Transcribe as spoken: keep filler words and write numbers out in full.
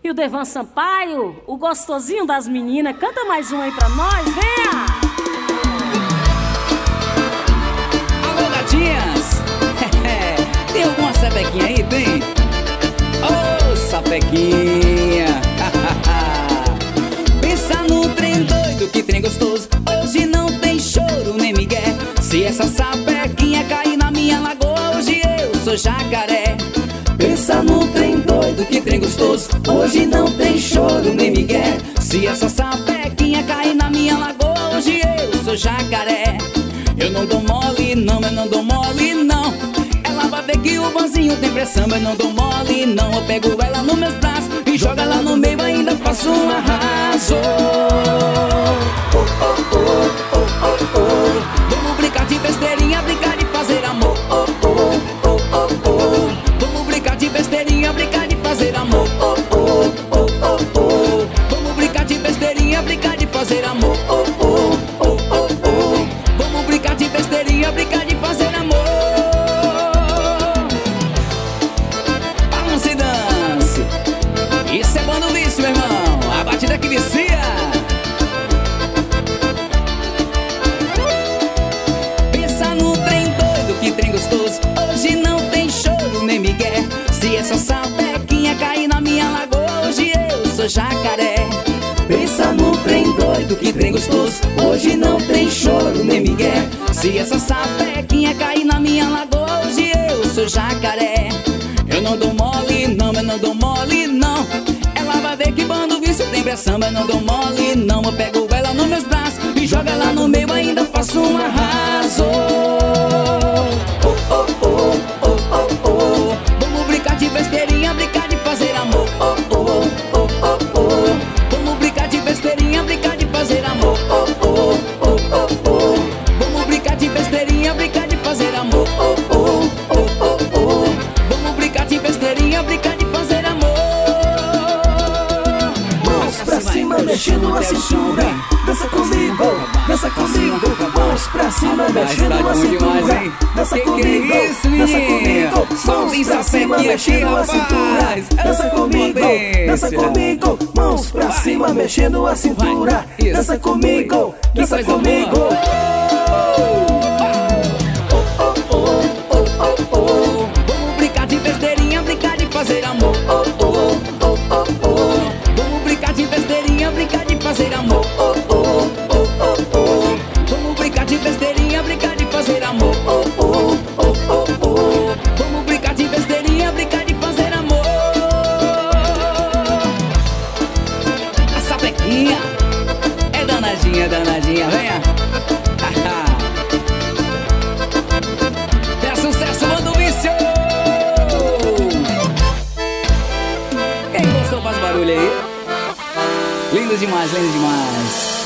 E o Devan Sampaio, o gostosinho das meninas. Canta mais um aí pra nós, venha! Alô, gatinhas! Tem alguma sapequinha aí, tem? Ô, oh, sapequinha! Pensa no trem doido, que trem gostoso. Hoje não tem choro nem migué. Se essa sapequinha cair na minha lagoa, hoje eu sou jacaré. Pensa no trem doido, que trem gostoso. Hoje não tem choro nem migué. Se essa sapequinha cair na minha lagoa, hoje eu sou jacaré. Eu não dou mole não, eu não dou mole não. Ela vai ver que o bonzinho tem pressão. Eu não dou mole não, eu pego ela nos meus braços e jogo ela no meio, ainda faço um arraso. Oh, oh, oh, oh, oh, oh. Vamos brincar de besteirinha, brincar de fazer amor. Oh, oh, oh, oh, oh. Vamos brincar de besteirinha, brincar de fazer amor. Oh, oh, oh, oh, oh. Vamos brincar de besteirinha, brincar de fazer amor. Oh, oh, oh, oh, oh. Vamos brincar de besteirinha, brincar de fazer amor. Balance e dance. Isso é bom no vício, meu irmão. A batida que vicia. Pensa no trem doido, que trem gostoso. Hoje não tem choro nem migué. Se essa sapequinha cair na minha lagoa, hoje eu sou jacaré. Pensa no trem doido, que trem gostoso. Hoje não tem choro nem migué. Se essa sapequinha cair na minha lagoa, hoje eu sou jacaré. Eu não dou mole não, eu não dou mole não. Ela vai ver que bando vício tem pressão. Eu não dou mole não, eu pego ela nos meus braços e jogo ela no meio, ainda faço um arraso. Oh, oh, oh, oh, oh, oh. Vamos brincar de besteirinha, brincar de fazer amor. Oh, oh, oh, oh, oh. Vamos brincar de besteirinha, brincar de fazer amor. Oh, oh, oh, oh, oh. Vamos brincar de besteirinha, brincar de fazer amor. Oh, oh, oh, oh, oh. Vamos brincar de besteirinha, brincar de fazer amor. Mãos pra cima, mexendo a cintura. Dança comigo, dança comigo. Mãos pra cima, mexendo a cintura. Dança comigo, dança comigo. Mãos pra cima, mexendo a cintura. Dança comigo, dança comigo. Mãos pra cima, mexendo a cintura. Dança comigo, dança comigo. Vamos brincar de besteirinha, brincar de fazer amor. Oh, oh, oh, oh, oh. Vamos brincar de besteirinha, brincar de fazer amor. Oh, oh, oh, oh, oh. Vamos brincar de besteirinha, brincar de fazer amor. Oh, oh, oh, oh, oh. Vamos brincar de besteirinha, brincar de fazer amor. A sapequinha é danadinha, danadinha, venha. É sucesso, manda o vício. Quem gostou faz barulho aí. Lindo demais, lindo demais.